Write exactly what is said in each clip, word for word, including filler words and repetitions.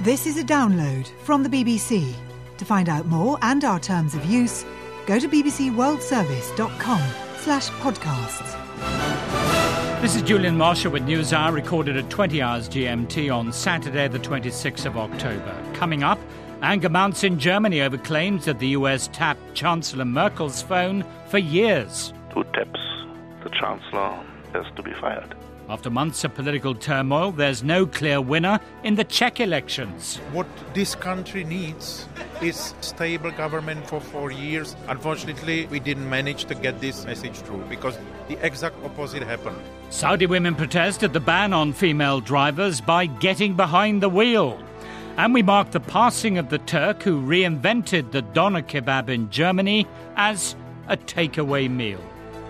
This is a download from the B B C. To find out more and our terms of use, go to bbcworldservice.com slash podcasts. This is Julian Marshall with NewsHour, recorded at twenty hours G M T on Saturday the twenty-sixth of October. Coming up, anger mounts in Germany over claims that the U S tapped Chancellor Merkel's phone for years. Who taps the Chancellor has to be fired. After months of political turmoil, there's no clear winner in the Czech elections. What this country needs is stable government for four years. Unfortunately, we didn't manage to get this message through because the exact opposite happened. Saudi women protested the ban on female drivers by getting behind the wheel. And we mark the passing of the Turk who reinvented the doner kebab in Germany as a takeaway meal.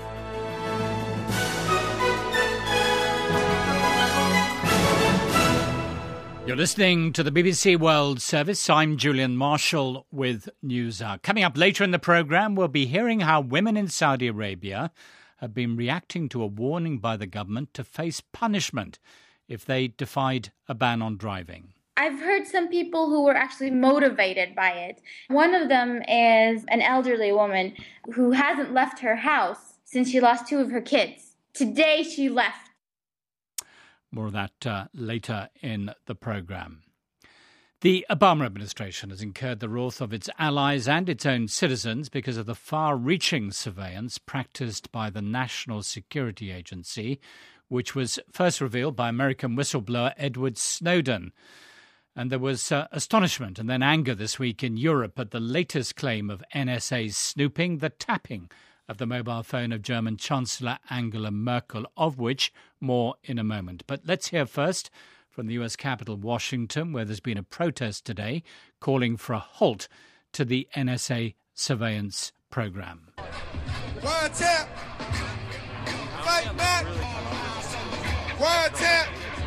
You're listening to the B B C World Service. I'm Julian Marshall with NewsHour. Coming up later in the programme, we'll be hearing how women in Saudi Arabia have been reacting to a warning by the government to face punishment if they defied a ban on driving. I've heard some people who were actually motivated by it. One of them is an elderly woman who hasn't left her house since she lost two of her kids. Today she left. More of that uh, later in the programme. The Obama administration has incurred the wrath of its allies and its own citizens because of the far-reaching surveillance practised by the National Security Agency, which was first revealed by American whistleblower Edward Snowden. And there was uh, astonishment and then anger this week in Europe at the latest claim of N S A's snooping, the tapping of the mobile phone of German Chancellor Angela Merkel, of which more in a moment. But let's hear first from the U S capital, Washington, where there's been a protest today calling for a halt to the N S A surveillance program. Wiretap! Fight back! Wiretap!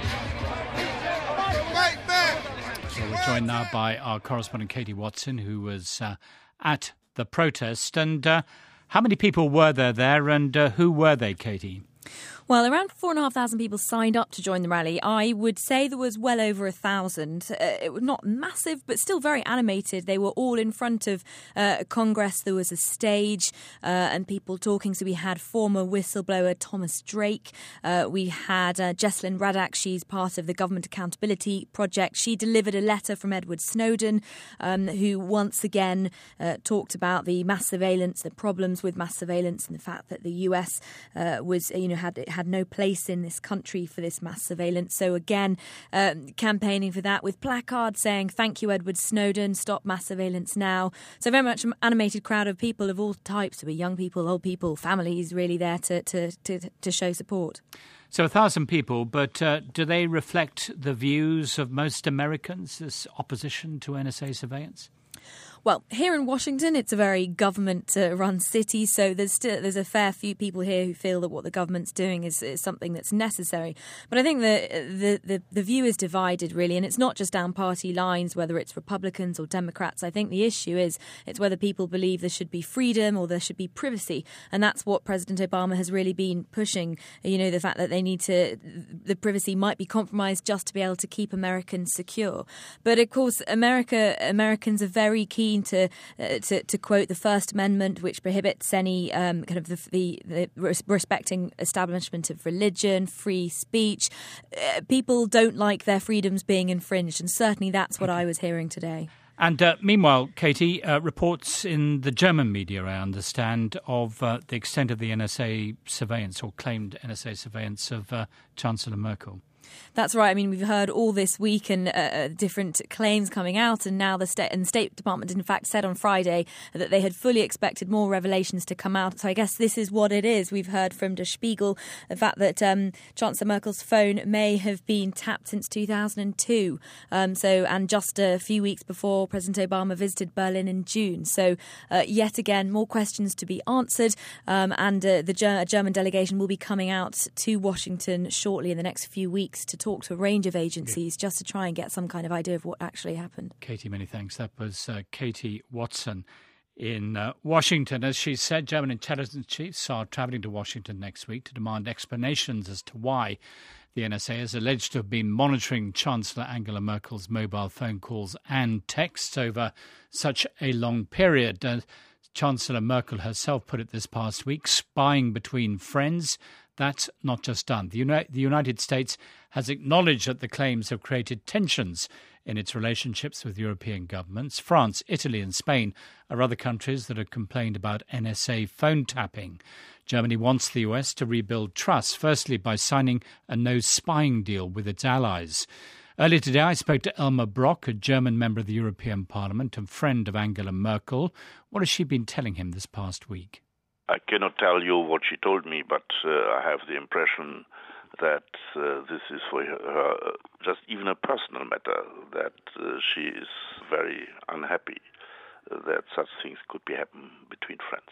Fight back! So we're joined now by our correspondent Katie Watson, who was uh, at the protest. And uh, how many people were there there and uh, who were they, Katie? Well, around four and a half thousand people signed up to join the rally. I would say there was well over a thousand. Uh, it was not massive, but still very animated. They were all in front of uh, Congress. There was a stage uh, and people talking. So we had former whistleblower Thomas Drake. Uh, we had uh, Jesselyn Radack. She's part of the Government Accountability Project. She delivered a letter from Edward Snowden, um, who once again uh, talked about the mass surveillance, the problems with mass surveillance, and the fact that the U S uh, was, you know, had had no place in this country for this mass surveillance. So again, um, campaigning for that with placards saying, "Thank you, Edward Snowden, stop mass surveillance now." So very much an animated crowd of people of all types, so young people, old people, families really there to, to, to, to show support. So a thousand people, but uh, do they reflect the views of most Americans, this opposition to N S A surveillance? Well, here in Washington, it's a very government-run city, so there's still, there's a fair few people here who feel that what the government's doing is, is something that's necessary. But I think the, the, the, the view is divided, really, and it's not just down party lines, whether it's Republicans or Democrats. I think the issue is it's whether people believe there should be freedom or there should be privacy, and that's what President Obama has really been pushing, you know, the fact that they need to, the privacy might be compromised just to be able to keep Americans secure. But, of course, America Americans are very keen To, uh, to to quote the First Amendment, which prohibits any um, kind of the, the, the respecting establishment of religion, free speech. Uh, people don't like their freedoms being infringed, and certainly that's what I was hearing today. And uh, meanwhile, Katie, uh, reports in the German media, I understand, of uh, the extent of the N S A surveillance or claimed N S A surveillance of uh, Chancellor Merkel. That's right. I mean, we've heard all this week and uh, different claims coming out, and now the State and the State Department, in fact, said on Friday that they had fully expected more revelations to come out. So I guess this is what it is. We've heard from Der Spiegel the fact that um, Chancellor Merkel's phone may have been tapped since two thousand two. Um, so and just a few weeks before President Obama visited Berlin in June. So uh, yet again, more questions to be answered, um, and uh, the Ger- German delegation will be coming out to Washington shortly in the next few weeks to talk to a range of agencies, yeah, just to try and get some kind of idea of what actually happened. Katie, many thanks. That was uh, Katie Watson in uh, Washington. As she said, German intelligence chiefs are travelling to Washington next week to demand explanations as to why The N S A is alleged to have been monitoring Chancellor Angela Merkel's mobile phone calls and texts over such a long period. Uh, Chancellor Merkel herself put it this past week, spying between friends. That's not just done. The, Uni- the United States has acknowledged that the claims have created tensions in its relationships with European governments. France, Italy and Spain are other countries that have complained about N S A phone tapping. Germany wants the U S to rebuild trust, firstly by signing a no-spying deal with its allies. Earlier today, I spoke to Elmar Brok, a German member of the European Parliament and friend of Angela Merkel. What has she been telling him this past week? I cannot tell you what she told me, but uh, I have the impression that uh, this is for her just even a personal matter, that uh, she is very unhappy that such things could be happen between friends.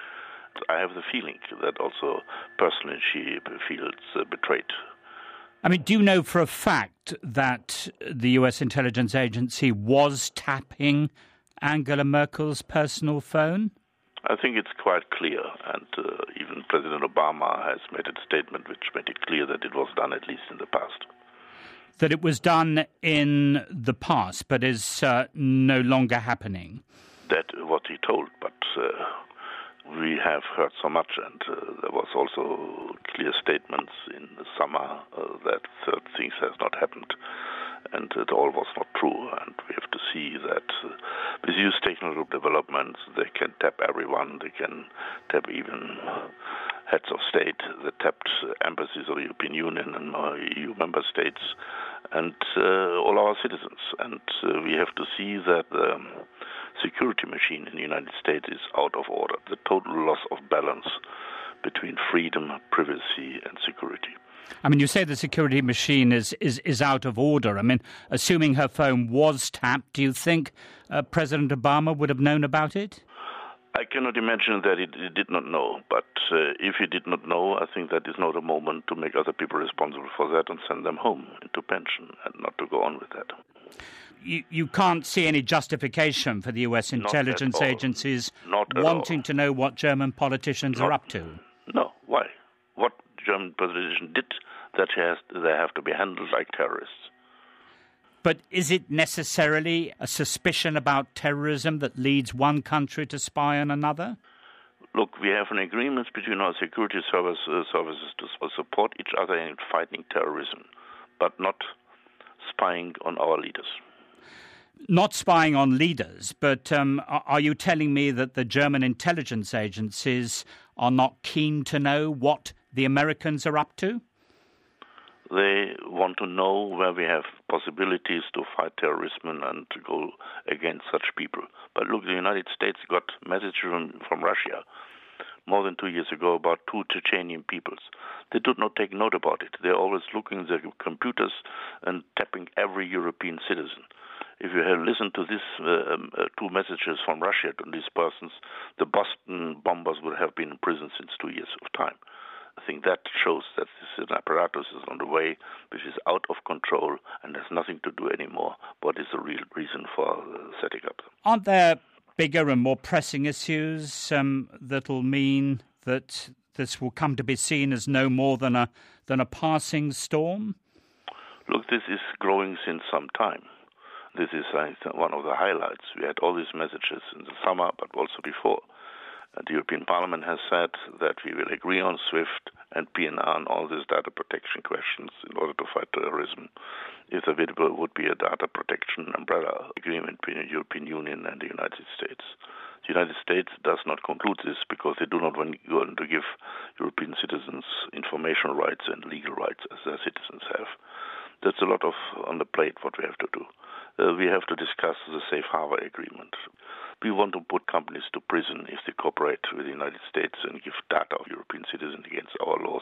I have the feeling that also personally she feels uh, betrayed. I mean, do you know for a fact that the U S intelligence agency was tapping Angela Merkel's personal phone? I think it's quite clear, and uh, even President Obama has made a statement which made it clear that it was done at least in the past. That it was done in the past, but is uh, no longer happening? That what he told, but uh, we have heard so much, and uh, there was also clear statements in the summer uh, that certain things has not happened, and it all was not true. And we have to see that uh, with these technical developments, they can tap everyone. They can tap even uh, heads of state. They tapped uh, embassies of the European Union and uh, E U member states, and uh, all our citizens. And uh, we have to see that the um, security machine in the United States is out of order. The total loss of balance between freedom, privacy, and security. I mean, you say the security machine is, is, is out of order. I mean, assuming her phone was tapped, do you think uh, President Obama would have known about it? I cannot imagine that he, he did not know. But uh, if he did not know, I think that is not a moment to make other people responsible for that and send them home into pension and not to go on with that. You, you can't see any justification for the U S intelligence agencies wanting to know what German politicians not, are up to? No. Why? What German politician did that has, they have to be handled like terrorists. But is it necessarily a suspicion about terrorism that leads one country to spy on another? Look, we have an agreement between our security service, uh, services to support each other in fighting terrorism, but not spying on our leaders. Not spying on leaders, but um, are you telling me that the German intelligence agencies are not keen to know what the Americans are up to? They want to know where we have possibilities to fight terrorism and to go against such people. But look, the United States got messages from, from Russia more than two years ago about two Chechenian peoples. They did not take note about it. They're always looking at their computers and tapping every European citizen. If you have listened to these uh, uh, two messages from Russia to these persons, the Boston bombers would have been in prison since two years of time. I think that shows that this apparatus is on the way, which is out of control and has nothing to do anymore. What is the real reason for uh, setting up them? Aren't there bigger and more pressing issues um, that will mean that this will come to be seen as no more than a than a passing storm? Look, this is growing since some time. This is I think, one of the highlights. We had all these messages in the summer, but also before. The European Parliament has said that we will agree on SWIFT and P N R and all these data protection questions in order to fight terrorism if there would be a data protection umbrella agreement between the European Union and the United States. The United States does not conclude this because they do not want to give European citizens information rights and legal rights as their citizens have. That's a lot of on the plate what we have to do. Uh, we have to discuss the safe harbor agreement. We want to put companies to prison if they cooperate with the United States and give data of European citizens against our laws.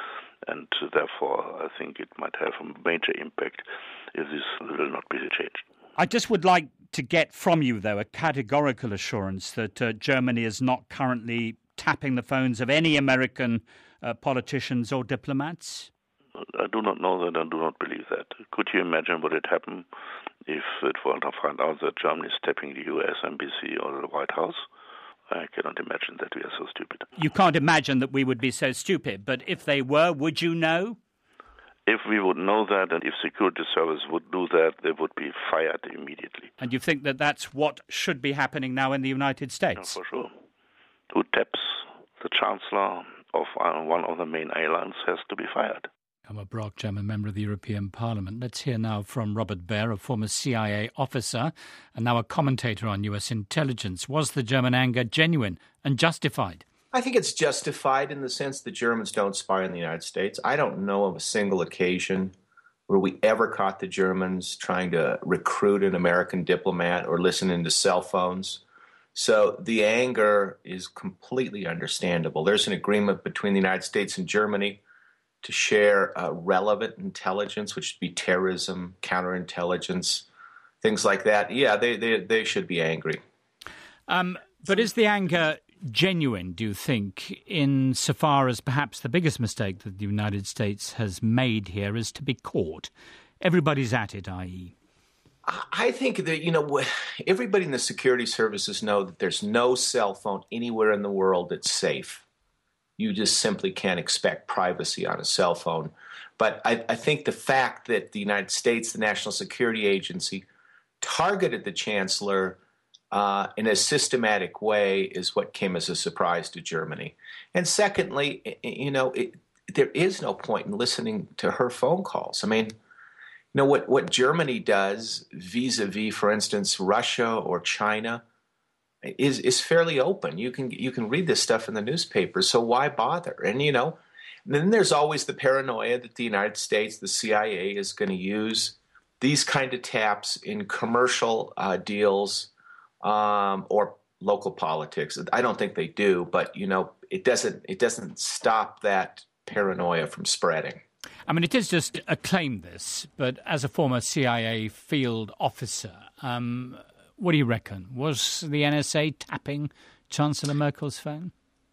And uh, therefore, I think it might have a major impact if this will not be changed. I just would like to get from you, though, a categorical assurance that uh, Germany is not currently tapping the phones of any American uh, politicians or diplomats. I do not know that. I do not believe that. Could you imagine what would happen if it were to find out that Germany is tapping the U S embassy or the White House? I cannot imagine that we are so stupid. You can't imagine that we would be so stupid, but if they were, would you know? If we would know that, and if security service would do that, they would be fired immediately. And you think that that's what should be happening now in the United States? Yeah, for sure. Who taps the chancellor of one of the main airlines has to be fired. Elmar Brok, German member of the European Parliament. Let's hear now from Robert Baer, a former C I A officer and now a commentator on U S intelligence. Was the German anger genuine and justified? I think it's justified in the sense that Germans don't spy in the United States. I don't know of a single occasion where we ever caught the Germans trying to recruit an American diplomat or listening to cell phones. So the anger is completely understandable. There's an agreement between the United States and Germany to share uh, relevant intelligence, which would be terrorism, counterintelligence, things like that. Yeah, they they, they should be angry. Um, but is the anger genuine, do you think, insofar as perhaps the biggest mistake that the United States has made here is to be caught? Everybody's at it, that is. I think that, you know, everybody in the security services know that there's no cell phone anywhere in the world that's safe. You just simply can't expect privacy on a cell phone. But I, I think the fact that the United States, the National Security Agency, targeted the chancellor uh, in a systematic way is what came as a surprise to Germany. And secondly, you know, it, there is no point in listening to her phone calls. I mean, you know, what, what Germany does vis-a-vis, for instance, Russia or China is is fairly open. You can you can read this stuff in the newspapers, so why bother? And, you know, then there's always the paranoia that the United States, the C I A, is going to use these kind of taps in commercial uh, deals um, or local politics. I don't think they do, but, you know, it doesn't it doesn't stop that paranoia from spreading. I mean, it is just a claim, this, but as a former C I A field officer, um, what do you reckon? Was the N S A tapping Chancellor Merkel's phone?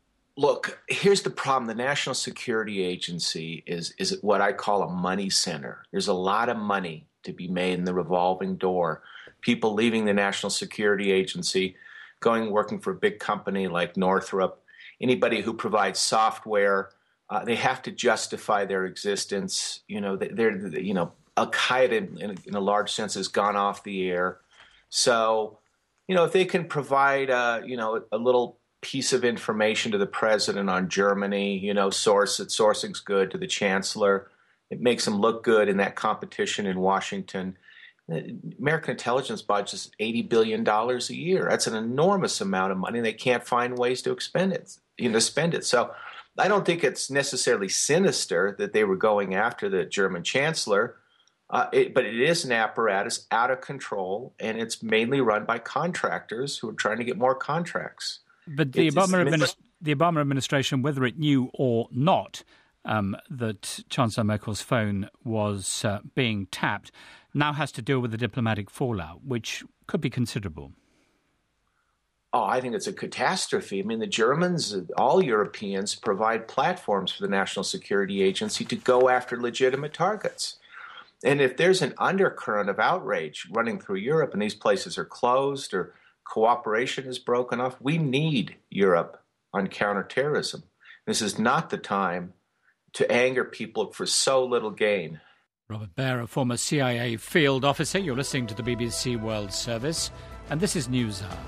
Look, here's the problem. The National Security Agency is, is what I call a money center. There's a lot of money to be made in the revolving door. People leaving the National Security Agency, going working for a big company like Northrop, anybody who provides software, Uh, they have to justify their existence. You know, they're, you know, Al-Qaeda in, in a large sense has gone off the air. So, you know, if they can provide, uh, you know, a little piece of information to the president on Germany, you know, source that sourcing's good to the chancellor, it makes them look good in that competition in Washington. The American intelligence budget is eighty billion dollars a year. That's an enormous amount of money, and they can't find ways to expend it, you know, spend it. So I don't think it's necessarily sinister that they were going after the German chancellor, uh, it, but it is an apparatus out of control, and it's mainly run by contractors who are trying to get more contracts. But the it's, Obama, it's, administ- the Obama administration, whether it knew or not um, that Chancellor Merkel's phone was uh, being tapped, now has to deal with the diplomatic fallout, which could be considerable. Oh, I think it's a catastrophe. I mean, the Germans, all Europeans, provide platforms for the National Security Agency to go after legitimate targets. And if there's an undercurrent of outrage running through Europe and these places are closed or cooperation is broken off, we need Europe on counterterrorism. This is not the time to anger people for so little gain. Robert Baer, a former C I A field officer. You're listening to the B B C World Service, and this is NewsHour.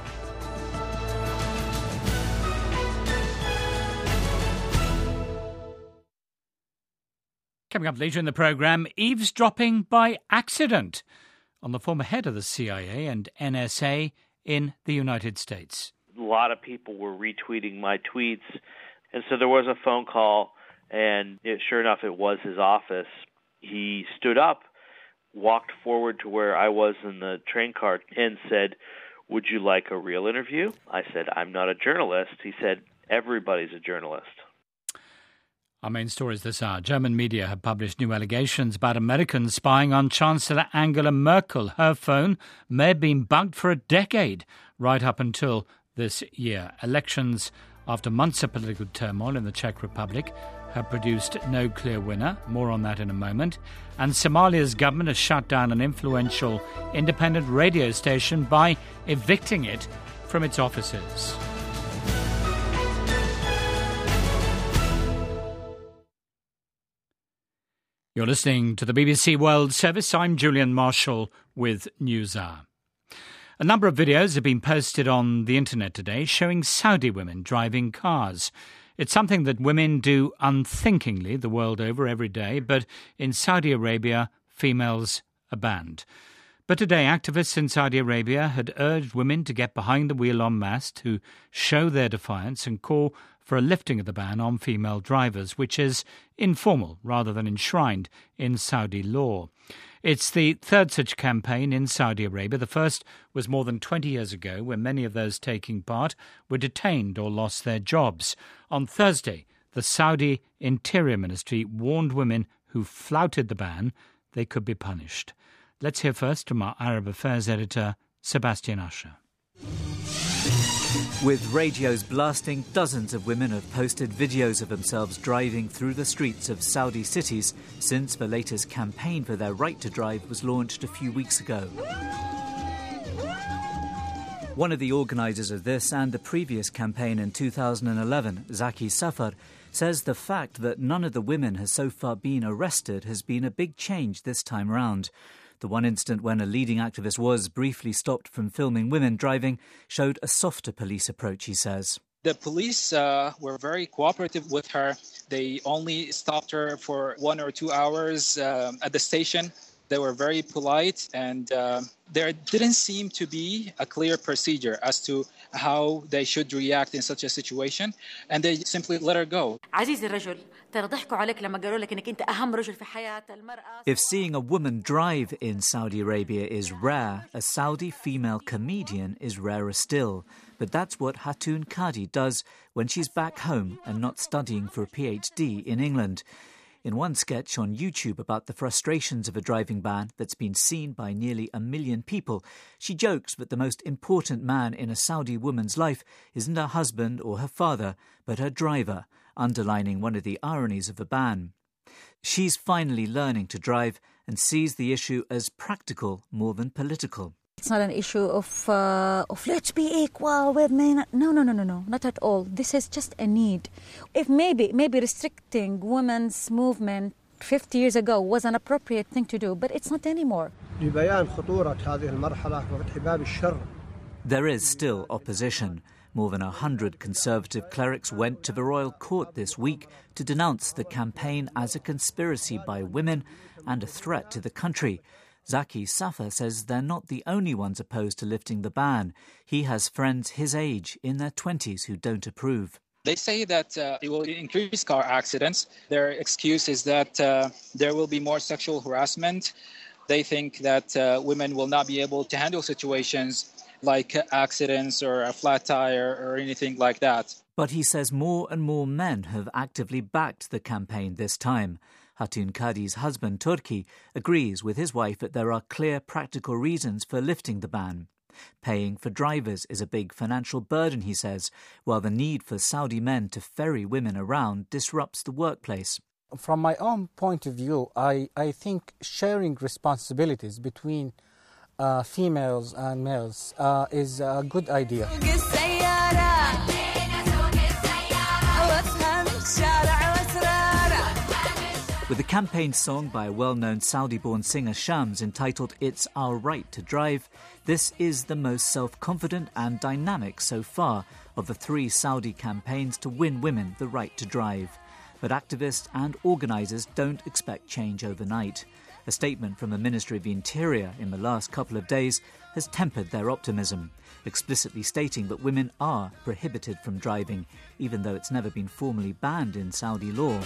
Coming up later in the programme, eavesdropping by accident on the former head of the C I A and N S A in the United States. A lot of people were retweeting my tweets, and so there was a phone call, and it, sure enough, it was his office. He stood up, walked forward to where I was in the train car, and said, "Would you like a real interview?" I said, "I'm not a journalist." He said, "Everybody's a journalist." Our main stories this hour. German media have published new allegations about Americans spying on Chancellor Angela Merkel. Her phone may have been bugged for a decade, right up until this year. Elections, after months of political turmoil in the Czech Republic, have produced no clear winner. More on that in a moment. And Somalia's government has shut down an influential independent radio station by evicting it from its offices. You're listening to the B B C World Service. I'm Julian Marshall with NewsHour. A number of videos have been posted on the internet today showing Saudi women driving cars. It's something that women do unthinkingly the world over every day, but in Saudi Arabia, females are banned. But today, activists in Saudi Arabia had urged women to get behind the wheel en masse to show their defiance and call for a lifting of the ban on female drivers, which is informal rather than enshrined in Saudi law. It's the third such campaign in Saudi Arabia. The first was more than twenty years ago, when many of those taking part were detained or lost their jobs. On Thursday, the Saudi Interior Ministry warned women who flouted the ban they could be punished. Let's hear first from our Arab Affairs editor, Sebastian Usher. With radios blasting, dozens of women have posted videos of themselves driving through the streets of Saudi cities since the latest campaign for their right to drive was launched a few weeks ago. One of the organisers of this and the previous campaign in two thousand eleven, Zaki Safar, says the fact that none of the women has so far been arrested has been a big change this time round. The one incident when a leading activist was briefly stopped from filming women driving showed a softer police approach, he says. The police uh, were very cooperative with her. They only stopped her for one or two hours uh, at the station. They were very polite, and uh, there didn't seem to be a clear procedure as to how they should react in such a situation, and they simply let her go. If seeing a woman drive in Saudi Arabia is rare, a Saudi female comedian is rarer still. But that's what Hatun Kadi does when she's back home and not studying for a PhD in England. In one sketch on YouTube about the frustrations of a driving ban that's been seen by nearly a million people, she jokes that the most important man in a Saudi woman's life isn't her husband or her father, but her driver, underlining one of the ironies of the ban. She's finally learning to drive and sees the issue as practical more than political. It's not an issue of, uh, of let's be equal with men. No, no, no, no, no, not at all. This is just a need. If maybe, maybe restricting women's movement fifty years ago was an appropriate thing to do, but it's not anymore. There is still opposition. More than a hundred conservative clerics went to the royal court this week to denounce the campaign as a conspiracy by women and a threat to the country. Zaki Safar says they're not the only ones opposed to lifting the ban. He has friends his age in their twenties who don't approve. They say that uh, it will increase car accidents. Their excuse is that uh, there will be more sexual harassment. They think that uh, women will not be able to handle situations like accidents or a flat tire or anything like that. But he says more and more men have actively backed the campaign this time. Hatun Kadi's husband, Turki, agrees with his wife that there are clear practical reasons for lifting the ban. Paying for drivers is a big financial burden, he says, while the need for Saudi men to ferry women around disrupts the workplace. From my own point of view, I, I think sharing responsibilities between uh, females and males uh, is a good idea. With the campaign song by a well-known Saudi-born singer Shams entitled It's Our Right to Drive, this is the most self-confident and dynamic so far of the three Saudi campaigns to win women the right to drive. But activists and organisers don't expect change overnight. A statement from the Ministry of the Interior in the last couple of days has tempered their optimism, explicitly stating that women are prohibited from driving, even though it's never been formally banned in Saudi law.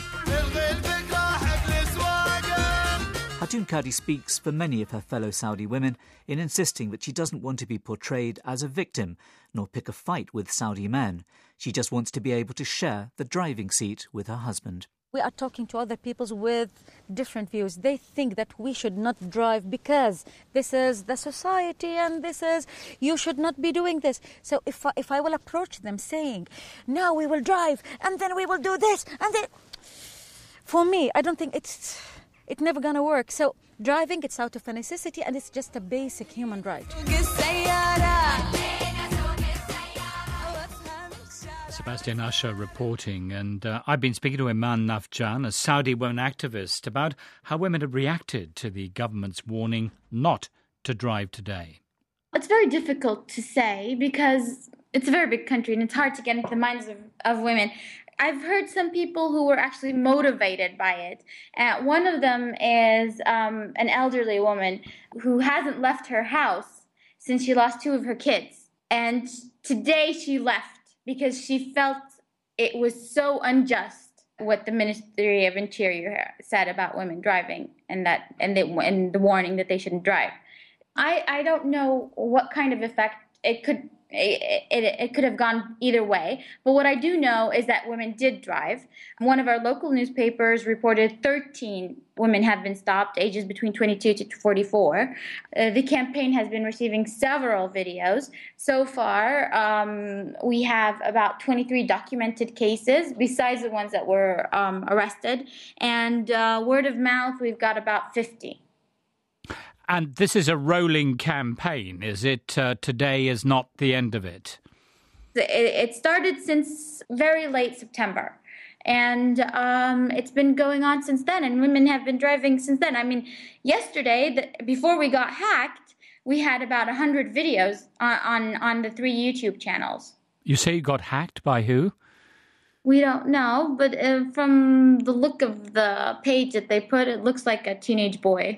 Hatun Kadi speaks for many of her fellow Saudi women in insisting that she doesn't want to be portrayed as a victim, nor pick a fight with Saudi men. She just wants to be able to share the driving seat with her husband. We are talking to other people with different views. They think that we should not drive because this is the society and this is, you should not be doing this. So if I, if I will approach them saying, now we will drive and then we will do this and then... For me, I don't think it's... It's never going to work. So driving, it's out of a necessity and it's just a basic human right. Sebastian Usher reporting, and uh, I've been speaking to Iman Nafjan, a Saudi women activist, about how women have reacted to the government's warning not to drive today. It's very difficult to say because it's a very big country and it's hard to get into the minds of, of women. I've heard some people who were actually motivated by it. Uh, one of them is um, an elderly woman who hasn't left her house since she lost two of her kids. And today she left because she felt it was so unjust what the Ministry of Interior said about women driving and that and, they, and the warning that they shouldn't drive. I, I don't know what kind of effect it could it, it, it could have gone either way, but what I do know is that women did drive. One of our local newspapers reported thirteen women have been stopped, ages between twenty-two to forty-four. Uh, the campaign has been receiving several videos. So far, um, we have about twenty-three documented cases, besides the ones that were um, arrested. And uh, word of mouth, we've got about fifty. And this is a rolling campaign, is it? Uh, today is not the end of it. It started since very late September. And um, it's been going on since then, and women have been driving since then. I mean, yesterday, the, before we got hacked, we had about one hundred videos on, on, on the three YouTube channels. You say you got hacked by who? We don't know, but uh, from the look of the page that they put, it looks like a teenage boy.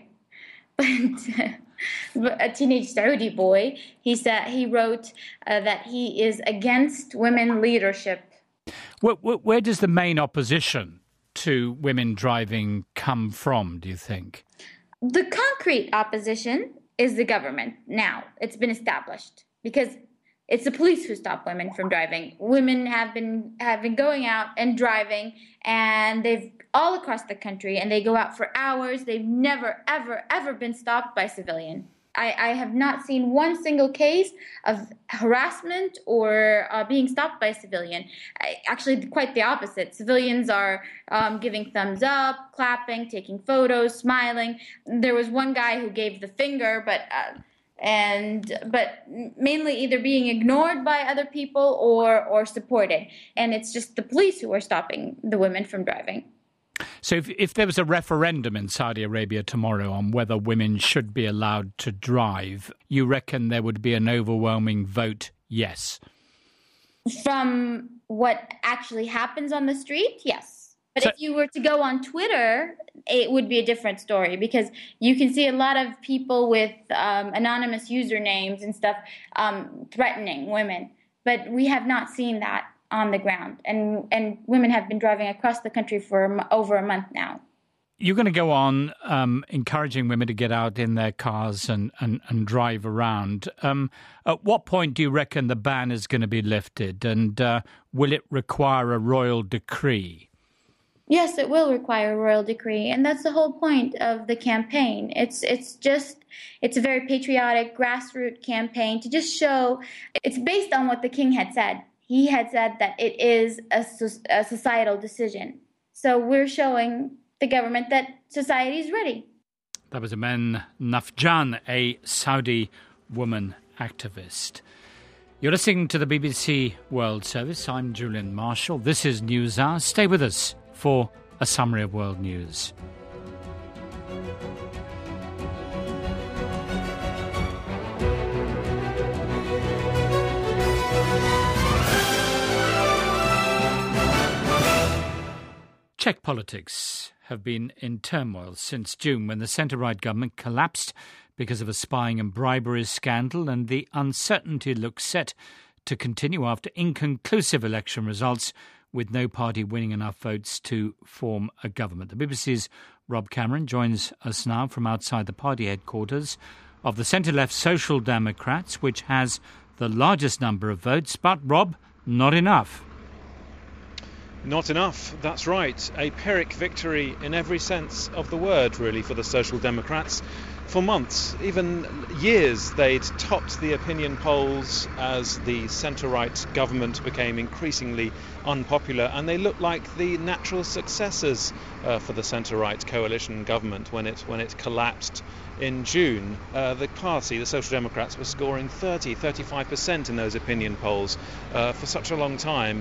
But a teenage Saudi boy. He said he wrote uh, that he is against women leadership. Where, where, where does the main opposition to women driving come from, do you think? The concrete opposition is the government now. It's been established because it's the police who stop women from driving. Women have been have been going out and driving, and they've all across the country, and they go out for hours. They've never, ever, ever been stopped by civilian. I, I have not seen one single case of harassment or uh, being stopped by a civilian. I, actually, quite the opposite. Civilians are um, giving thumbs up, clapping, taking photos, smiling. There was one guy who gave the finger, but uh, and but mainly either being ignored by other people or or supported. And it's just the police who are stopping the women from driving. So if, if there was a referendum in Saudi Arabia tomorrow on whether women should be allowed to drive, you reckon there would be an overwhelming vote yes? From what actually happens on the street, yes. But so, if you were to go on Twitter, it would be a different story because you can see a lot of people with um, anonymous usernames and stuff um, threatening women. But we have not seen that on the ground, and and women have been driving across the country for over a month now. You're going to go on um, encouraging women to get out in their cars and, and, and drive around. Um, at what point do you reckon the ban is going to be lifted, and uh, will it require a royal decree? Yes, it will require a royal decree, and that's the whole point of the campaign. It's it's just it's a very patriotic, grassroots campaign to just show it's based on what the king had said. He had said that it is a, a societal decision. So we're showing the government that society is ready. That was Iman Nafjan, a Saudi woman activist. You're listening to the B B C World Service. I'm Julian Marshall. This is News Hour. Stay with us for a summary of world news. Czech politics have been in turmoil since June when the centre-right government collapsed because of a spying and bribery scandal, and the uncertainty looks set to continue after inconclusive election results with no party winning enough votes to form a government. The B B C's Rob Cameron joins us now from outside the party headquarters of the centre-left Social Democrats, which has the largest number of votes. But, Rob, not enough. Not enough, that's right. A Pyrrhic victory in every sense of the word, really, for the Social Democrats. For months, even years, they'd topped the opinion polls as the centre-right government became increasingly unpopular, and they looked like the natural successors uh, for the centre-right coalition government when it when it collapsed in June. Uh, the party, the Social Democrats, were scoring thirty, thirty-five percent in those opinion polls uh, for such a long time.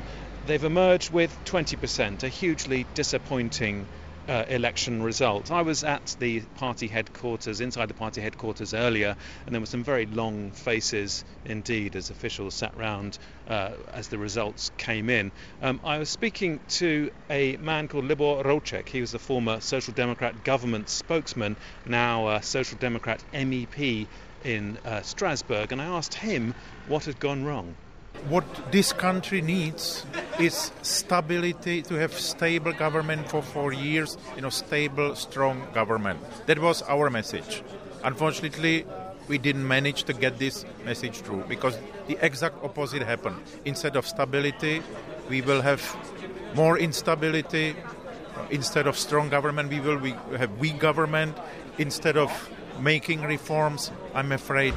they've emerged with twenty percent, a hugely disappointing Uh, election result. I was at the party headquarters, inside the party headquarters earlier, and there were some very long faces indeed as officials sat round uh, as the results came in. Um, I was speaking to a man called Libor Rouček. He was a former Social Democrat government spokesman, now a Social Democrat M E P in uh, Strasbourg, and I asked him what had gone wrong. What this country needs is stability, to have stable government for four years, you know, stable, strong government. That was our message. Unfortunately, we didn't manage to get this message through because the exact opposite happened. Instead of stability, we will have more instability. Instead of strong government, we will we have weak government. Instead of making reforms, I'm afraid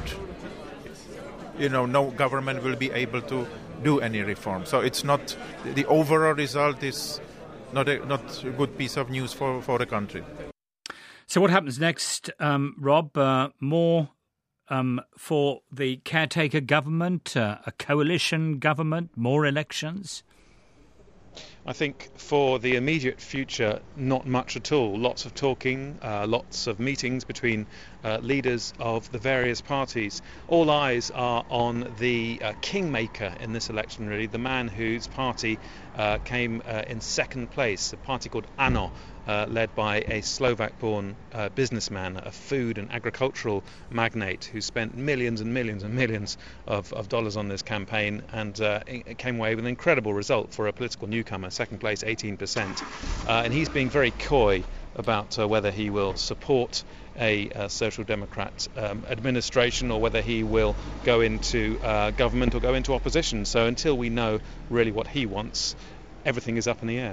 you know, no government will be able to do any reform. So it's not, the overall result is not a, not a good piece of news for, for the country. So what happens next, um, Rob? Uh, more um, for the caretaker government, uh, a coalition government, more elections? I think for the immediate future, not much at all. Lots of talking, uh, lots of meetings between uh, leaders of the various parties. All eyes are on the uh, kingmaker in this election, really, the man whose party uh, came uh, in second place, a party called ANO, uh, led by a Slovak-born uh, businessman, a food and agricultural magnate who spent millions and millions and millions of, of dollars on this campaign and uh, it came away with an incredible result for a political newcomer, second place, eighteen percent. Uh, and he's being very coy about uh, whether he will support a uh, Social Democrat um, administration or whether he will go into uh, government or go into opposition. So until we know really what he wants, everything is up in the air.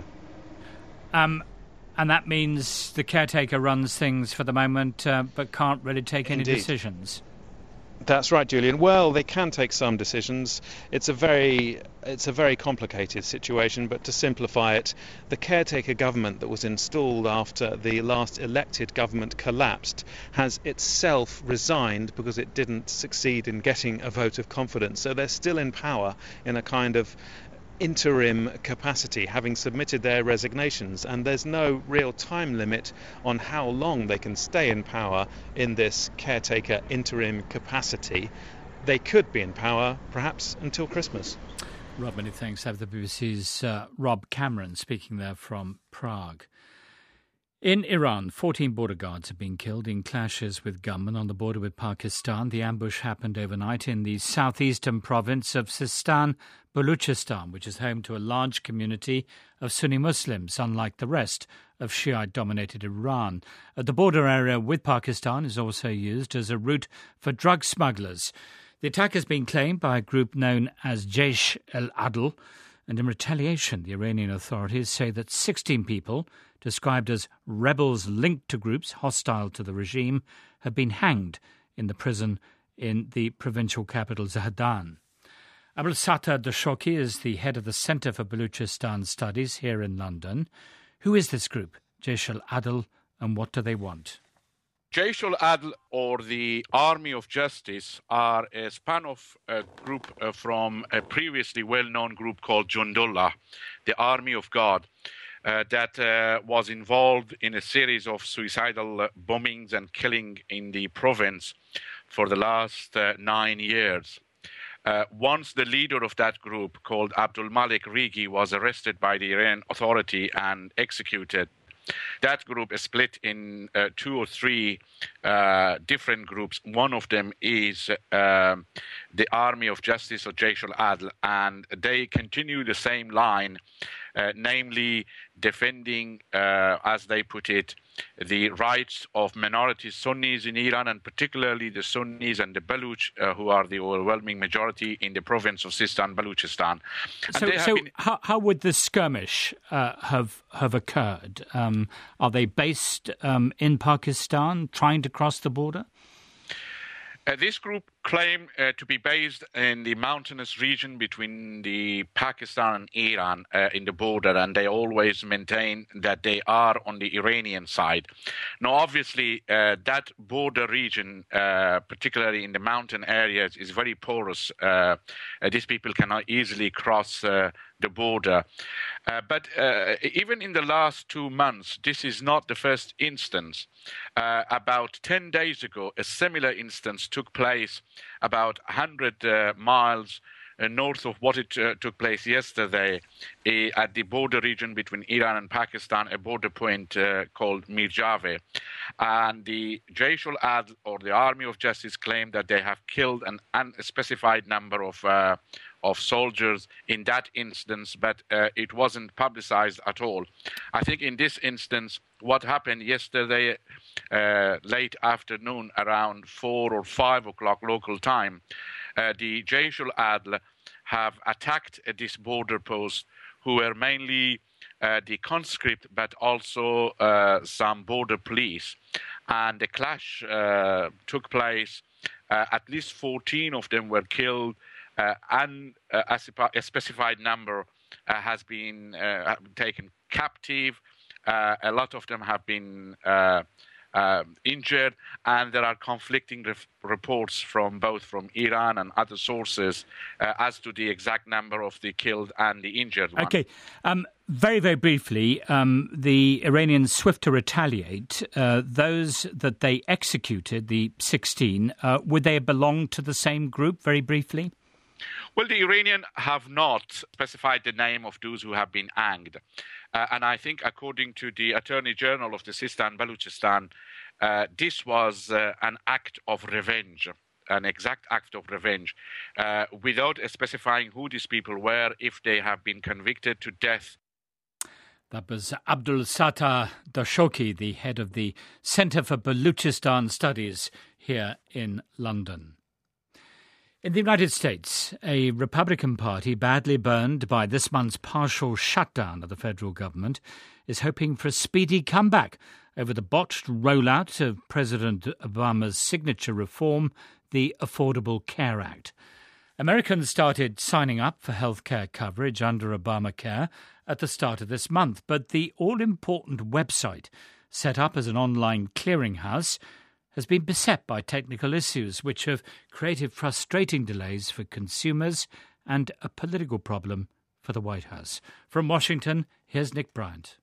Um, and that means the caretaker runs things for the moment, uh, but can't really take any Indeed. decisions. That's right, Julian. Well, they can take some decisions. It's a very it's a very complicated situation, but to simplify it, the caretaker government that was installed after the last elected government collapsed has itself resigned because it didn't succeed in getting a vote of confidence. So they're still in power in a kind of interim capacity, having submitted their resignations, and there's no real time limit on how long they can stay in power in this caretaker interim capacity. They could be in power perhaps until Christmas. Rob, many thanks. Have the B B C's uh, Rob Cameron speaking there from Prague. In Iran, fourteen border guards have been killed in clashes with gunmen on the border with Pakistan. The ambush happened overnight in the southeastern province of Sistan, Baluchistan, which is home to a large community of Sunni Muslims, unlike the rest of Shiite-dominated Iran. The border area with Pakistan is also used as a route for drug smugglers. The attack has been claimed by a group known as Jaish al-Adl, and in retaliation, the Iranian authorities say that sixteen people, described as rebels linked to groups hostile to the regime, have been hanged in the prison in the provincial capital Zahedan. Abul Sattar Dashoki is the head of the Centre for Baluchistan Studies here in London. Who is this group, Jaish al-Adl, and what do they want? Jaish al-Adl, or the Army of Justice, are a spin-off uh, group uh, from a previously well-known group called Jundullah, the Army of God, uh, that uh, was involved in a series of suicidal uh, bombings and killing in the province for the last uh, nine years. Uh, once the leader of that group, called Abdul Malik Rigi, was arrested by the Iran Authority and executed, that group is split in uh, two or three uh, different groups. One of them is uh, the Army of Justice, or Jaish al-Adl, and they continue the same line, uh, namely defending, uh, as they put it, the rights of minorities, Sunnis in Iran, and particularly the Sunnis and the Baluch, uh, who are the overwhelming majority in the province of Sistan, Baluchistan. And So, so been... how, how would this skirmish uh, have have occurred? Um, are they based um, in Pakistan, trying to cross the border? Uh, this group claim uh, to be based in the mountainous region between the Pakistan and Iran uh, in the border, and they always maintain that they are on the Iranian side. Now, obviously, uh, that border region, uh, particularly in the mountain areas, is very porous. Uh, uh, these people cannot easily cross uh, the border. Uh, but uh, even in the last two months, this is not the first instance. Uh, about ten days ago, a similar instance took place about one hundred uh, miles uh, north of what it uh, took place yesterday uh, at the border region between Iran and Pakistan, a border point uh, called Mirjaveh. And the Jaish al-Adl, or the Army of Justice, claimed that they have killed an unspecified number of uh, of soldiers in that instance, but uh, it wasn't publicized at all. I think in this instance, what happened yesterday uh, late afternoon around four or five o'clock local time, uh, the Jaish al-Adl have attacked uh, this border post, who were mainly uh, the conscript, but also uh, some border police. And the clash uh, took place. Uh, at least fourteen of them were killed. Uh, and uh, a specified number uh, has been uh, taken captive. Uh, a lot of them have been uh, uh, injured, and there are conflicting ref- reports from both from Iran and other sources uh, as to the exact number of the killed and the injured ones. Okay. Um, very, very briefly, um, the Iranians swift to retaliate. Uh, those that they executed, the sixteen, uh, would they have belonged to the same group, very briefly? Well, the Iranians have not specified the name of those who have been hanged. Uh, and I think, according to the Attorney General of the Sistan Baluchistan, uh, this was uh, an act of revenge, an exact act of revenge, uh, without specifying who these people were, if they have been convicted to death. That was Abdul Sattar Dashoki, the head of the Centre for Baluchistan Studies here in London. In the United States, a Republican Party badly burned by this month's partial shutdown of the federal government is hoping for a speedy comeback over the botched rollout of President Obama's signature reform, the Affordable Care Act. Americans started signing up for health care coverage under Obamacare at the start of this month, but the all-important website, set up as an online clearinghouse, has been beset by technical issues which have created frustrating delays for consumers and a political problem for the White House. From Washington, here's Nick Bryant.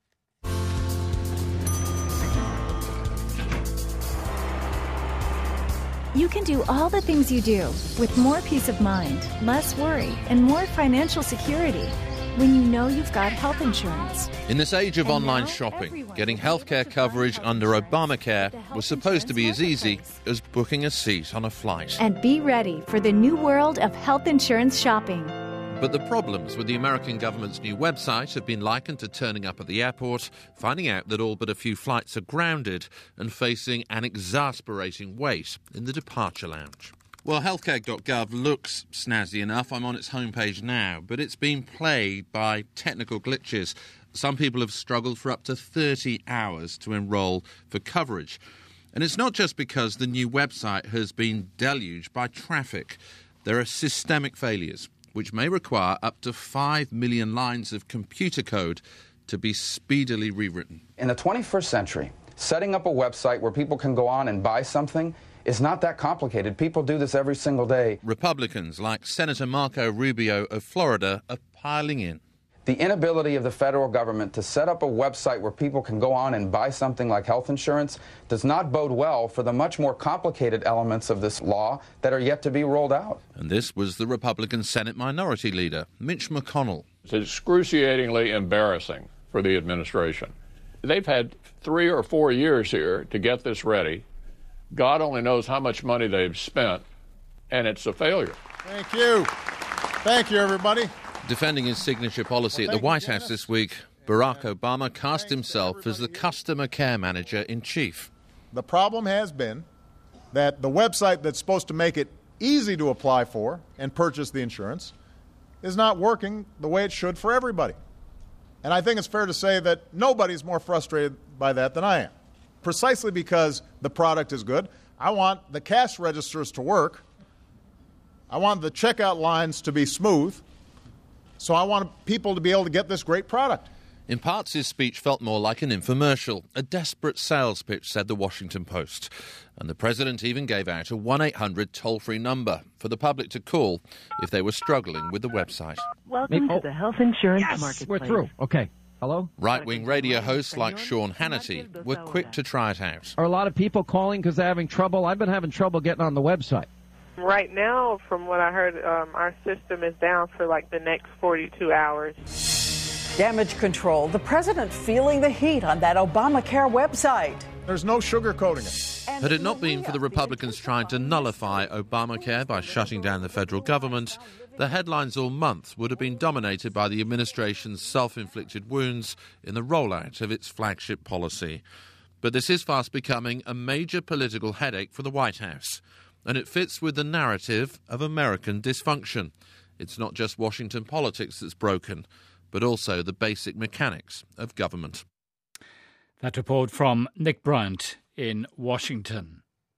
You can do all the things you do with more peace of mind, less worry, and more financial security when you know you've got health insurance. In this age of And online now shopping, getting healthcare coverage under Obamacare was supposed to be as easy as booking a seat on a flight. And be ready for the new world of health insurance shopping. But the problems with the American government's new website have been likened to turning up at the airport, finding out that all but a few flights are grounded, and facing an exasperating wait in the departure lounge. Well, healthcare dot gov looks snazzy enough. I'm on its homepage now, but it's been plagued by technical glitches. Some people have struggled for up to thirty hours to enrol for coverage. And it's not just because the new website has been deluged by traffic. There are systemic failures, which may require up to five million lines of computer code to be speedily rewritten. In the twenty-first century, setting up a website where people can go on and buy something is not that complicated. People do this every single day. Republicans like Senator Marco Rubio of Florida are piling in. The inability of the federal government to set up a website where people can go on and buy something like health insurance does not bode well for the much more complicated elements of this law that are yet to be rolled out. And this was the Republican Senate Minority Leader, Mitch McConnell. It's excruciatingly embarrassing for the administration. They've had three or four years here to get this ready. God only knows how much money they've spent, and it's a failure. Thank you. Thank you, everybody. Defending his signature policy at the White House this week, Barack Obama cast himself as the customer care manager in chief. The problem has been that the website that's supposed to make it easy to apply for and purchase the insurance is not working the way it should for everybody. And I think it's fair to say that nobody's more frustrated by that than I am. Precisely because the product is good, I want the cash registers to work, I want the checkout lines to be smooth. So I want people to be able to get this great product. In parts, his speech felt more like an infomercial, a desperate sales pitch, said the Washington Post. And the president even gave out a one eight hundred toll-free number for the public to call if they were struggling with the website. Welcome Maybe- to the health insurance Yes, marketplace. we're through. Okay. Hello? Right-wing radio hosts like Sean Hannity were quick to try it out. Are a lot of people calling because they're having trouble? I've been having trouble getting on the website. Right now, from what I heard, um, our system is down for like the next forty-two hours. Damage control. The president feeling the heat on that Obamacare website. There's no sugarcoating it. Had it not been for the Republicans trying to nullify Obamacare by shutting down the federal government, the headlines all month would have been dominated by the administration's self-inflicted wounds in the rollout of its flagship policy. But this is fast becoming a major political headache for the White House, and it fits with the narrative of American dysfunction. It's not just Washington politics that's broken, but also the basic mechanics of government. That report from Nick Bryant in Washington.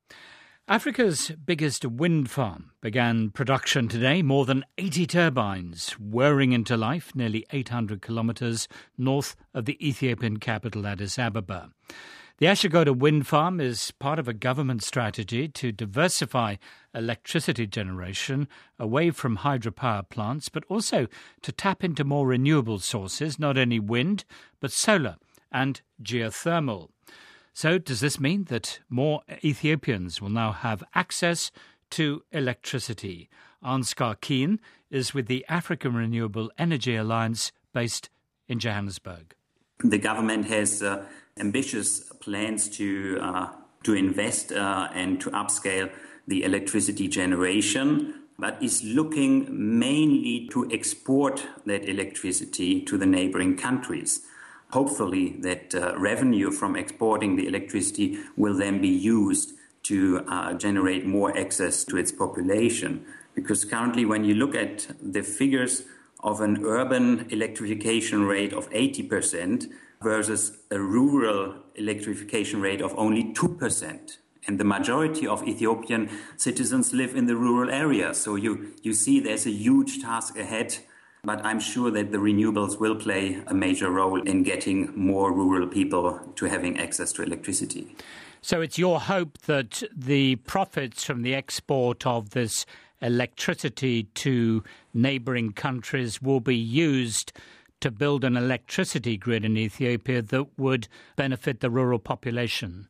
Africa's biggest wind farm began production today. More than eighty turbines whirring into life nearly eight hundred kilometres north of the Ethiopian capital Addis Ababa. The Ashigoda wind farm is part of a government strategy to diversify electricity generation away from hydropower plants, but also to tap into more renewable sources, not only wind, but solar and geothermal. So does this mean that more Ethiopians will now have access to electricity? Ansgar Keen is with the African Renewable Energy Alliance based in Johannesburg. The government has uh, ambitious plans to uh, to invest uh, and to upscale the electricity generation, but is looking mainly to export that electricity to the neighboring countries. Hopefully that uh, revenue from exporting the electricity will then be used to uh, generate more access to its population. Because currently when you look at the figures of an urban electrification rate of eighty percent versus a rural electrification rate of only two percent. And the majority of Ethiopian citizens live in the rural areas. So you, you see there's a huge task ahead, but I'm sure that the renewables will play a major role in getting more rural people to having access to electricity. So it's your hope that the profits from the export of this electricity to neighbouring countries will be used to build an electricity grid in Ethiopia that would benefit the rural population?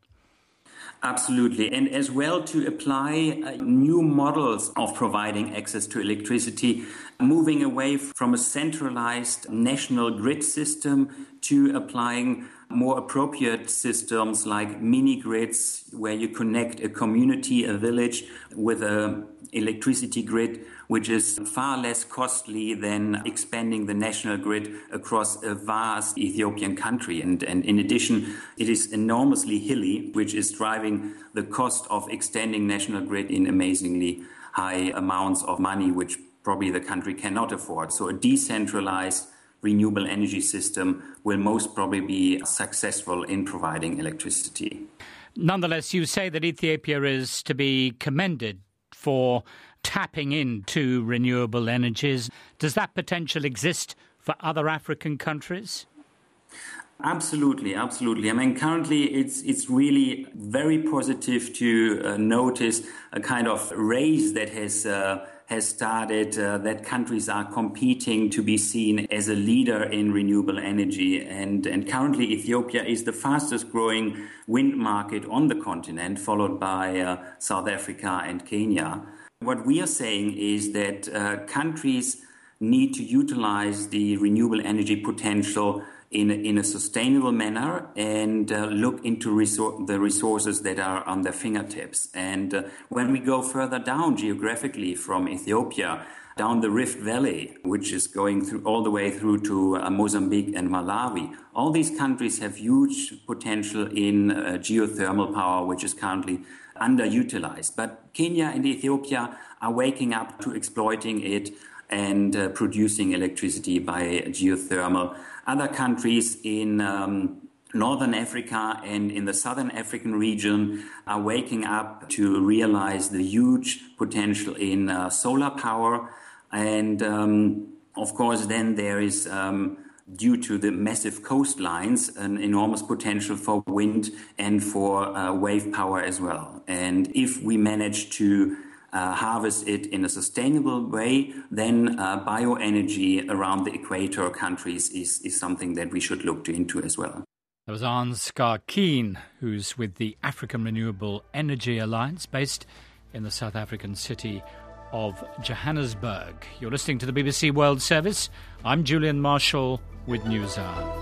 Absolutely. And as well to apply uh, new models of providing access to electricity, moving away from a centralized national grid system to applying more appropriate systems like mini grids where you connect a community, a village with an electricity grid, which is far less costly than expanding the national grid across a vast Ethiopian country. And, and in addition, it is enormously hilly, which is driving the cost of extending national grid in amazingly high amounts of money, which probably the country cannot afford. So a decentralized renewable energy system will most probably be successful in providing electricity. Nonetheless, you say that Ethiopia is to be commended for tapping into renewable energies. Does that potential exist for other African countries? Absolutely, absolutely. I mean, currently it's it's really very positive to uh, notice a kind of race that has uh, has started, uh, that countries are competing to be seen as a leader in renewable energy. And, and currently Ethiopia is the fastest growing wind market on the continent, followed by uh, South Africa and Kenya. What we are saying is that uh, countries need to utilize the renewable energy potential in a, in a sustainable manner and uh, look into resor- the resources that are on their fingertips. And uh, when we go further down geographically from Ethiopia, down the Rift Valley, which is going through all the way through to uh, Mozambique and Malawi, all these countries have huge potential in uh, geothermal power, which is currently underutilized. But Kenya and Ethiopia are waking up to exploiting it and uh, producing electricity by geothermal. Other countries in um, Northern Africa and in the Southern African region are waking up to realize the huge potential in uh, solar power. And um, of course, then there is, um, due to the massive coastlines, an enormous potential for wind and for uh, wave power as well. And if we manage to uh, harvest it in a sustainable way, then uh, bioenergy around the equator countries is, is something that we should look into as well. There was Ansgar Keen, who's with the African Renewable Energy Alliance, based in the South African city of Johannesburg. You're listening to the B B C World Service. I'm Julian Marshall with NewsHour.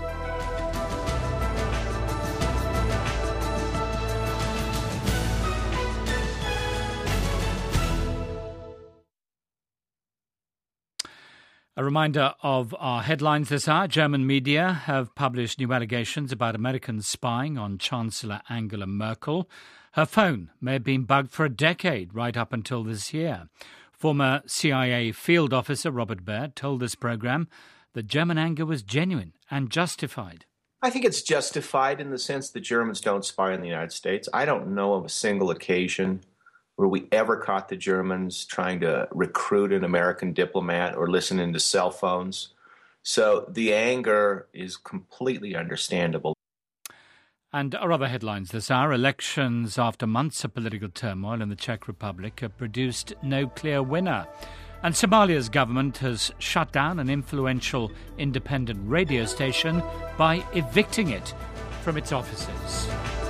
A reminder of our headlines this hour. German media have published new allegations about Americans spying on Chancellor Angela Merkel. Her phone may have been bugged for a decade, right up until this year. Former C I A field officer Robert Baird told this programme that German anger was genuine and justified. I think it's justified in the sense that Germans don't spy on the United States. I don't know of a single occasion where we ever caught the Germans trying to recruit an American diplomat or listen into cell phones. So the anger is completely understandable. And our other headlines this hour. Elections after months of political turmoil in the Czech Republic have produced no clear winner. And Somalia's government has shut down an influential independent radio station by evicting it from its offices.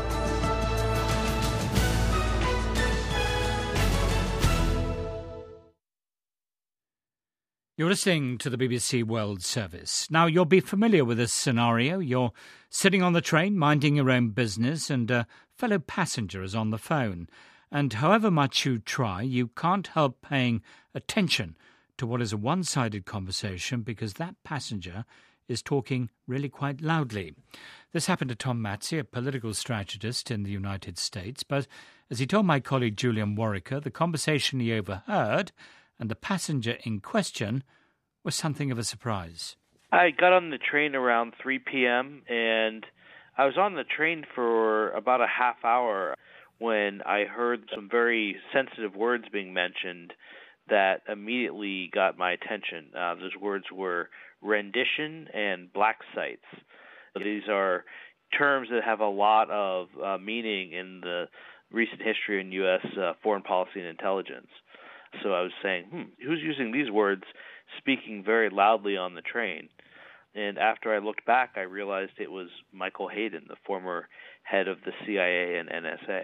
You're listening to the B B C World Service. Now, you'll be familiar with this scenario. You're sitting on the train, minding your own business, and a fellow passenger is on the phone. And however much you try, you can't help paying attention to what is a one-sided conversation because that passenger is talking really quite loudly. This happened to Tom Matsey, a political strategist in the United States. But as he told my colleague Julian Warwicker, the conversation he overheard and the passenger in question was something of a surprise. I got on the train around three p.m. and I was on the train for about a half hour when I heard some very sensitive words being mentioned that immediately got my attention. Uh, those words were rendition and black sites. These are terms that have a lot of uh, meaning in the recent history in U S uh, foreign policy and intelligence. So I was saying, hmm, who's using these words, speaking very loudly on the train? And after I looked back, I realized it was Michael Hayden, the former head of the C I A and N S A.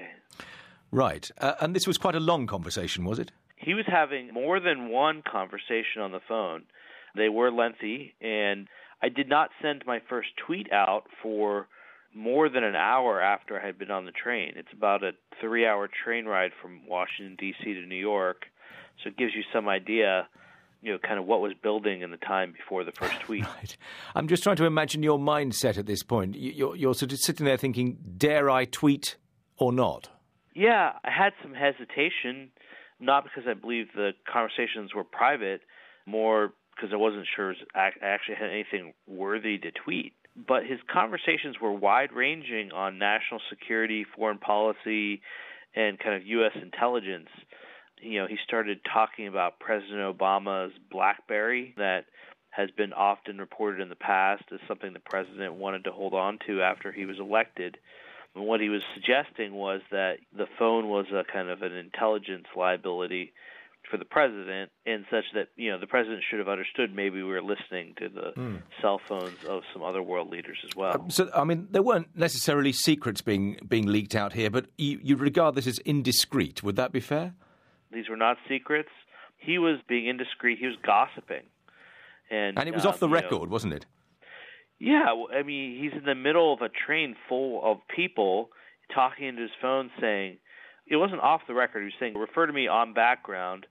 Right. Uh, and this was quite a long conversation, was it? He was having more than one conversation on the phone. They were lengthy, and I did not send my first tweet out for more than an hour after I had been on the train. It's about a three-hour train ride from Washington, D C to New York. So it gives you some idea, you know, kind of what was building in the time before the first tweet. Right. I'm just trying to imagine your mindset at this point. You're, you're sort of sitting there thinking, dare I tweet or not? Yeah, I had some hesitation, not because I believed the conversations were private, more because I wasn't sure I actually had anything worthy to tweet. But his conversations were wide-ranging on national security, foreign policy, and kind of U S intelligence. You know, he started talking about President Obama's BlackBerry that has been often reported in the past as something the president wanted to hold on to after he was elected. And what he was suggesting was that the phone was a kind of an intelligence liability for the president, and such that, you know, the president should have understood maybe we were listening to the mm. cell phones of some other world leaders as well. Uh, so, I mean, there weren't necessarily secrets being being leaked out here, but you, you regard this as indiscreet. Would that be fair? These were not secrets. He was being indiscreet. He was gossiping. And, and it was um, off the record, know, wasn't it? Yeah. I mean, he's in the middle of a train full of people talking into his phone saying, it wasn't off the record. He was saying, refer to me on background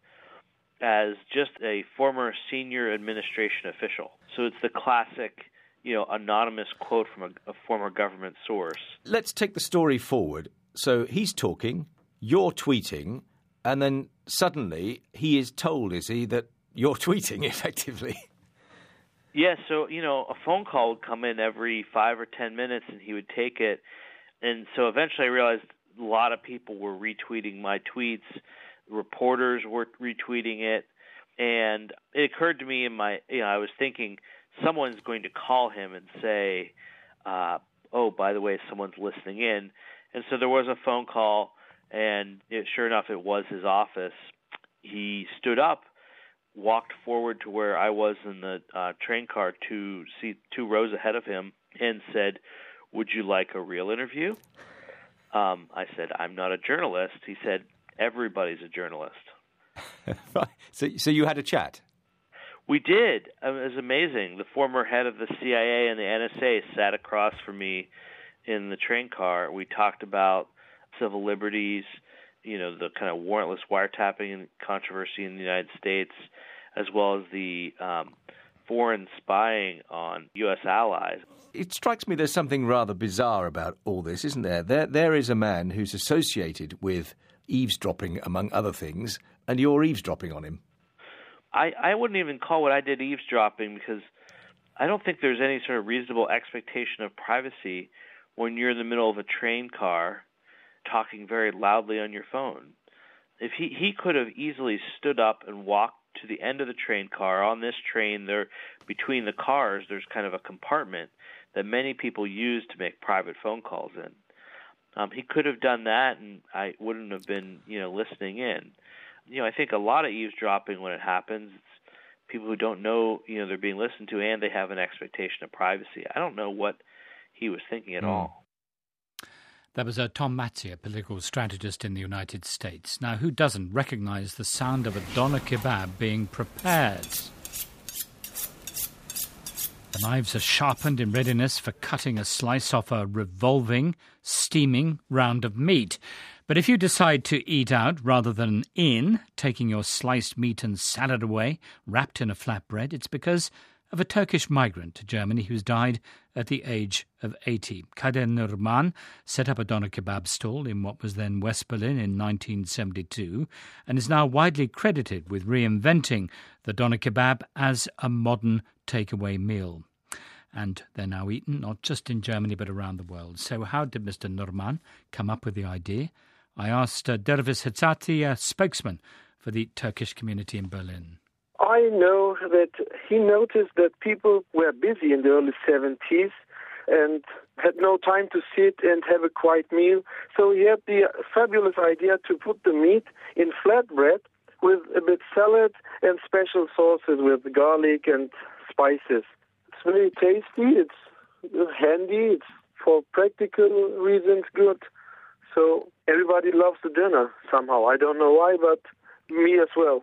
as just a former senior administration official. So it's the classic, you know, anonymous quote from a, a former government source. Let's take the story forward. So he's talking, you're tweeting, and then suddenly he is told, is he, that you're tweeting effectively? Yeah, so, you know, a phone call would come in every five or ten minutes, and he would take it. And so eventually I realized a lot of people were retweeting my tweets. Reporters were retweeting it. And it occurred to me in my, you know, I was thinking someone's going to call him and say, uh, oh, by the way, someone's listening in. And so there was a phone call, and it, sure enough, it was his office. He stood up, walked forward to where I was in the uh, train car, two, seat, two rows ahead of him, and said, would you like a real interview? Um, I said, I'm not a journalist. He said, everybody's a journalist. so, so you had a chat? We did. It was amazing. The former head of the C I A and the N S A sat across from me in the train car. We talked about civil liberties, you know, the kind of warrantless wiretapping controversy in the United States, as well as the um, foreign spying on U S allies. It strikes me there's something rather bizarre about all this, isn't there? There, there is a man who's associated with eavesdropping, among other things, and you're eavesdropping on him. I, I wouldn't even call what I did eavesdropping, because I don't think there's any sort of reasonable expectation of privacy when you're in the middle of a train car talking very loudly on your phone. If he, he could have easily stood up and walked to the end of the train car. On this train, there between the cars, there's kind of a compartment that many people use to make private phone calls in. Um, he could have done that, and I wouldn't have been, you know, listening in. You know, I think a lot of eavesdropping, when it happens, it's people who don't know, you know, they're being listened to, and they have an expectation of privacy. I don't know what he was thinking at mm. all. That was uh, Tom Matzi, a political strategist in the United States. Now, who doesn't recognise the sound of a doner kebab being prepared? The knives are sharpened in readiness for cutting a slice off a revolving, steaming round of meat. But if you decide to eat out rather than in, taking your sliced meat and salad away, wrapped in a flatbread, it's because of a Turkish migrant to Germany who's died at the age of eighty. Kader Nurman set up a doner kebab stall in what was then West Berlin in nineteen seventy-two and is now widely credited with reinventing the doner kebab as a modern takeaway meal. And they're now eaten not just in Germany but around the world. So how did Mister Nurman come up with the idea? I asked uh, Dervis Hitzati, a spokesman for the Turkish community in Berlin. I know that he noticed that people were busy in the early seventies and had no time to sit and have a quiet meal. So he had the fabulous idea to put the meat in flatbread with a bit salad and special sauces with garlic and spices. It's very tasty, it's handy, it's for practical reasons good. So everybody loves the dinner somehow. I don't know why, but me as well.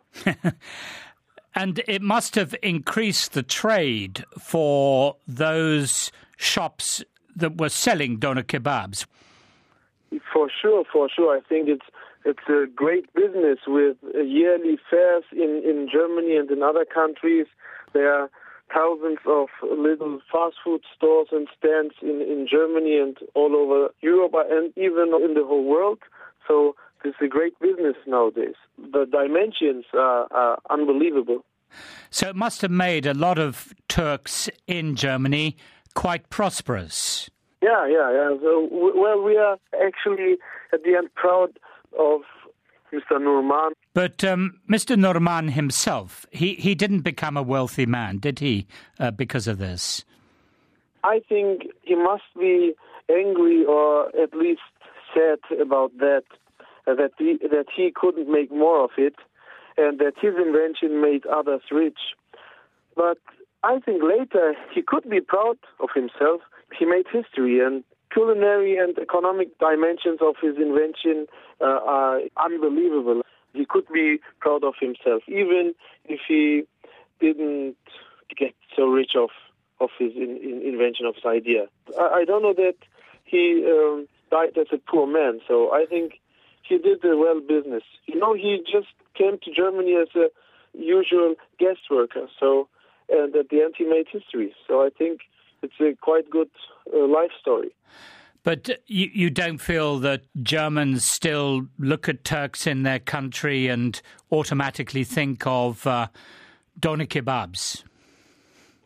And it must have increased the trade for those shops that were selling doner kebabs. For sure, for sure. I think it's it's a great business with yearly fairs in, in Germany and in other countries. There are thousands of little fast food stores and stands in, in Germany and all over Europe and even in the whole world. So it's a great business nowadays. The dimensions are, are unbelievable. So it must have made a lot of Turks in Germany quite prosperous. Yeah, yeah, yeah. So, well, we are actually at the end proud of Mister Nurman. But um, Mister Nurman himself, he, he didn't become a wealthy man, did he, uh, because of this? I think he must be angry or at least sad about that. Uh, that he, that he couldn't make more of it, and that his invention made others rich. But I think later he could be proud of himself. He made history, and culinary and economic dimensions of his invention uh, are unbelievable. He could be proud of himself, even if he didn't get so rich of, of his in, in invention of his idea. I, I don't know that he um, died as a poor man, so I think he did a well business. You know, he just came to Germany as a usual guest worker. So, and at the end, he made history. So I think it's a quite good uh, life story. But you, you don't feel that Germans still look at Turks in their country and automatically think of uh, doner kebabs?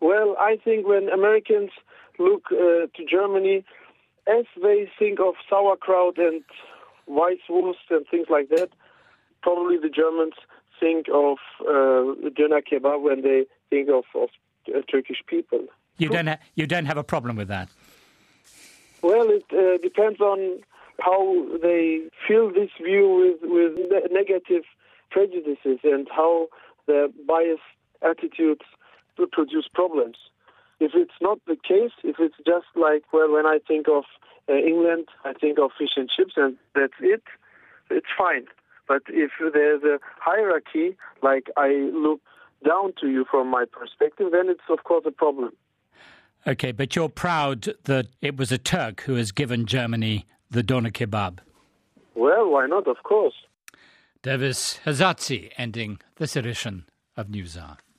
Well, I think when Americans look uh, to Germany, as they think of sauerkraut and Weisswurst and things like that, probably the Germans think of uh, doner kebab when they think of, of uh, Turkish people. You don't, ha- you don't have a problem with that? Well, it uh, depends on how they feel this view with, with ne- negative prejudices and how their biased attitudes to produce problems. If it's not the case, if it's just like, well, when I think of uh, England, I think of fish and chips and that's it, it's fine. But if there's a hierarchy, like I look down to you from my perspective, then it's of course a problem. Okay, but you're proud that it was a Turk who has given Germany the doner kebab. Well, why not, of course. Davis Hazatzi ending this edition of NewsHour.